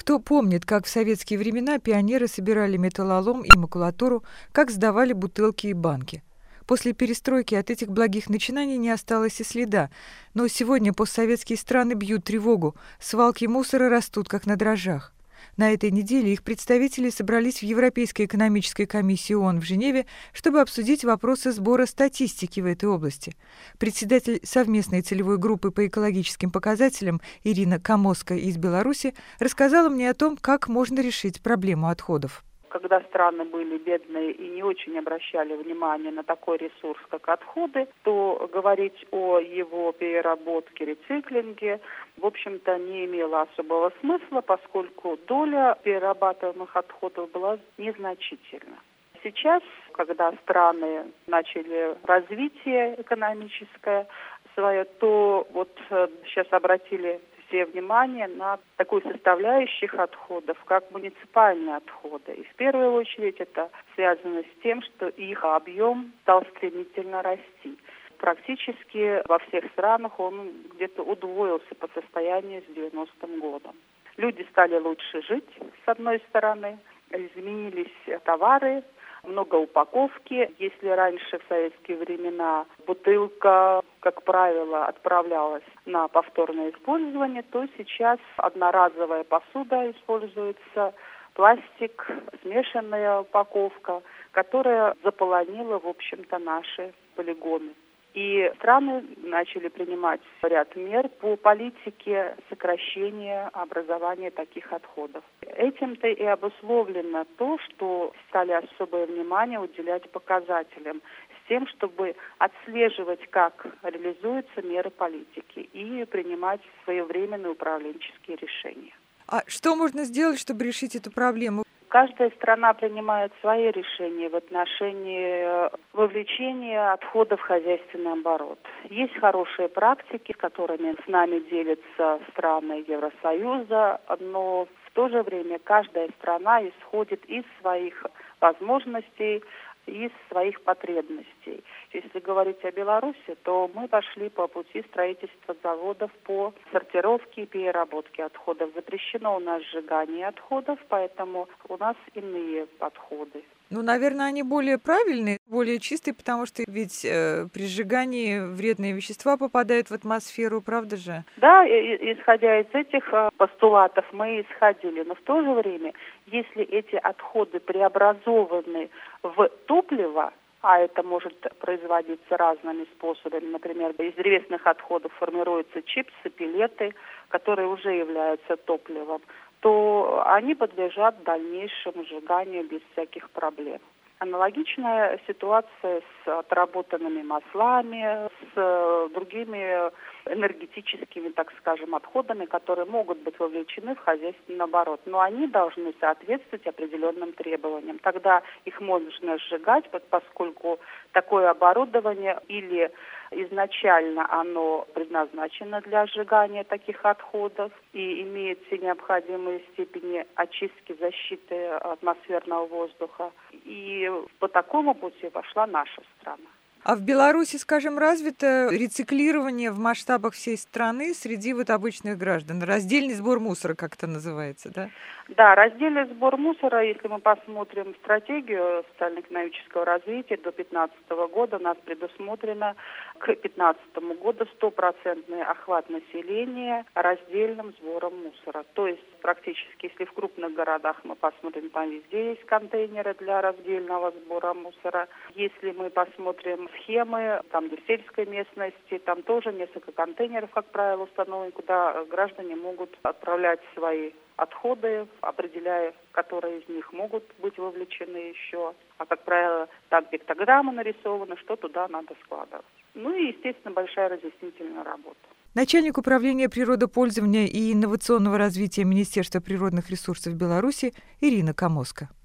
Кто помнит, как в советские времена пионеры собирали металлолом и макулатуру, как сдавали бутылки и банки. После перестройки от этих благих начинаний не осталось и следа, но сегодня постсоветские страны бьют тревогу, свалки мусора растут как на дрожжах. На этой неделе их представители собрались в Европейской экономической комиссии ООН в Женеве, чтобы обсудить вопросы сбора статистики в этой области. Председатель совместной целевой группы по экологическим показателям Ирина Камоска из Беларуси рассказала мне о том, как можно решить проблему отходов. Когда страны были бедные и не очень обращали внимание на такой ресурс, как отходы, то говорить о его переработке, рециклинге, в общем-то, не имело особого смысла, поскольку доля перерабатываемых отходов была незначительна. Сейчас, когда страны начали развитие экономическое свое, то сейчас обратили все внимание на такую составляющих отходов, как муниципальные отходы. И в первую очередь это связано с тем, что их объем стал стремительно расти. Практически во всех странах он где-то удвоился по состоянию с 90-м годом. Люди стали лучше жить, с одной стороны, изменились товары, много упаковки. Если раньше в советские времена бутылка, как правило, отправлялась на повторное использование, то сейчас одноразовая посуда используется, пластик, смешанная упаковка, которая заполонила, в общем-то, наши полигоны. И страны начали принимать ряд мер по политике сокращения образования таких отходов. Этим-то и обусловлено то, что стали особое внимание уделять показателям с тем, чтобы отслеживать, как реализуются меры политики и принимать своевременные управленческие решения. А что можно сделать, чтобы решить эту проблему? Каждая страна принимает свои решения в отношении вовлечения отходов в хозяйственный оборот. Есть хорошие практики, которыми с нами делятся страны Евросоюза, но в то же время каждая страна исходит из своих возможностей, из своих потребностей. Если говорить о Беларуси, то мы пошли по пути строительства заводов по сортировке и переработке отходов. Запрещено у нас сжигание отходов, поэтому у нас иные подходы. Наверное, они более правильные, более чистые, потому что ведь при сжигании вредные вещества попадают в атмосферу, правда же? Да, исходя из этих постулатов мы исходили, но в то же время, если эти отходы преобразованы в топливо, а это может производиться разными способами, например, из древесных отходов формируются чипсы, пелеты, которые уже являются топливом, то они подлежат дальнейшему сжиганию без всяких проблем. Аналогичная ситуация с отработанными маслами, с другими энергетическими, так скажем, отходами, которые могут быть вовлечены в хозяйственный оборот. Но они должны соответствовать определенным требованиям. Тогда их можно сжигать, поскольку такое оборудование или изначально оно предназначено для сжигания таких отходов и имеет все необходимые степени очистки, защиты атмосферного воздуха. И по такому пути пошла наша страна. А в Беларуси, скажем, развито рециклирование в масштабах всей страны среди обычных граждан? Раздельный сбор мусора, как это называется, да? Да, раздельный сбор мусора, если мы посмотрим стратегию социально-экономического развития до 2015 года, у нас предусмотрено к 2015 году 100% охват населения раздельным сбором мусора. То есть практически, если в крупных городах мы посмотрим, там везде есть контейнеры для раздельного сбора мусора. Если мы посмотрим схемы, там в сельской местности, там тоже несколько контейнеров, как правило, установлены, куда граждане могут отправлять свои отходы, определяя, которые из них могут быть вовлечены еще. А, как правило, так пиктограмма нарисована, что туда надо складывать. И, естественно, большая разъяснительная работа. Начальник управления природопользования и инновационного развития Министерства природных ресурсов Беларуси Ирина Камоска.